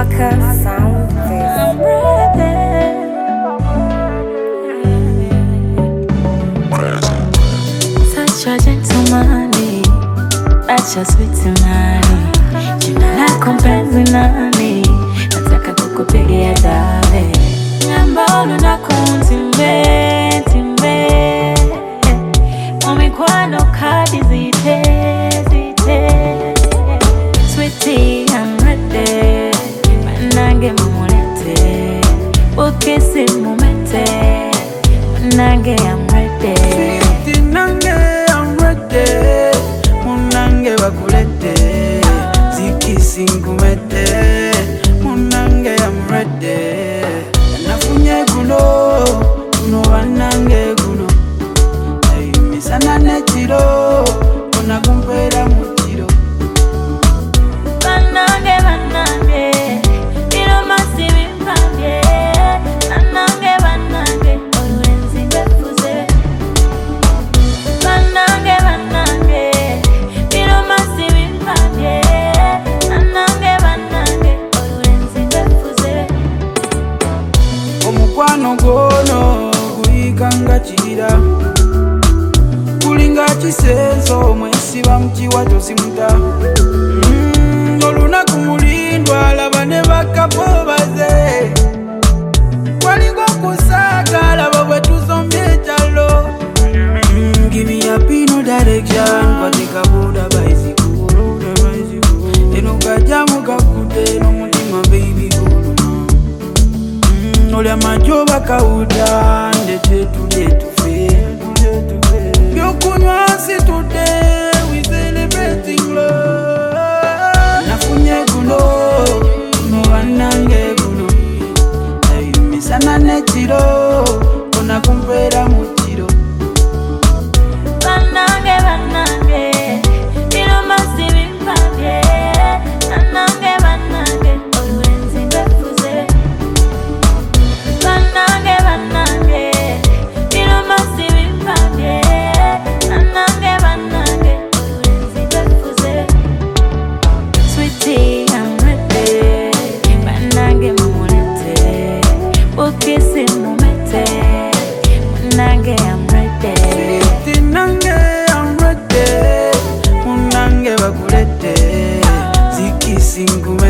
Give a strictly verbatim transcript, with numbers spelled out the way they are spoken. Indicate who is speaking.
Speaker 1: Marcus Sound
Speaker 2: I'm ready. Such a gentleman, such a sweet man. Jina lako mpenzi nani, nataka kukupigia dale. Nyambolo na kuntimbe, timbe Umikwano kadi zite, zite Sweetie, I'm ready. Manange mamulete, ukisi mumete. Manange, I'm ready.
Speaker 3: Sweetie, nange, I'm ready. Munange wakulete, zikisi ngumete. Munange, I'm ready. Nafunye guno, guno wanange guno. Ay, misana nechiro, kuna kumpera muchiro.
Speaker 2: Banange, banange, ino masivi mpande. Banange, banange, oluenzi befuze. Banange, banange, ino masivi mpande. Banange, banange, oluenzi befuze.
Speaker 3: Omukwano gono guyikanga chira, kulinga chisenzo mwesiba mchiwa tosimuta. Mm, olunaku mulindwa laba ne bakapo baze, walinga kusaka laba bwe tuzombye echalo. Mm, give me a pino direction, kwateka buda bicycle, eno kajamu kakute n'omutima baby gulu. Olya majoba kauda ndete tulye tufe, byokunywa si today we celebrating love. Nafunye guno, guno wanange guno. Ay, misana nechiro, kona kumpera muchiro.
Speaker 2: Banange, banange, ino masivi mpande. Banange, banange, oluenzi befuze. Banange, banange, ino masivi mpande. Banange, banange, oluenzi befuze. Sweetie, I'm ready. Banange mamulete, ukisi mumete. Banange, I'm ready.
Speaker 3: Sweetie, nange, I'm ready. Munange wakulete, zikisi ngume.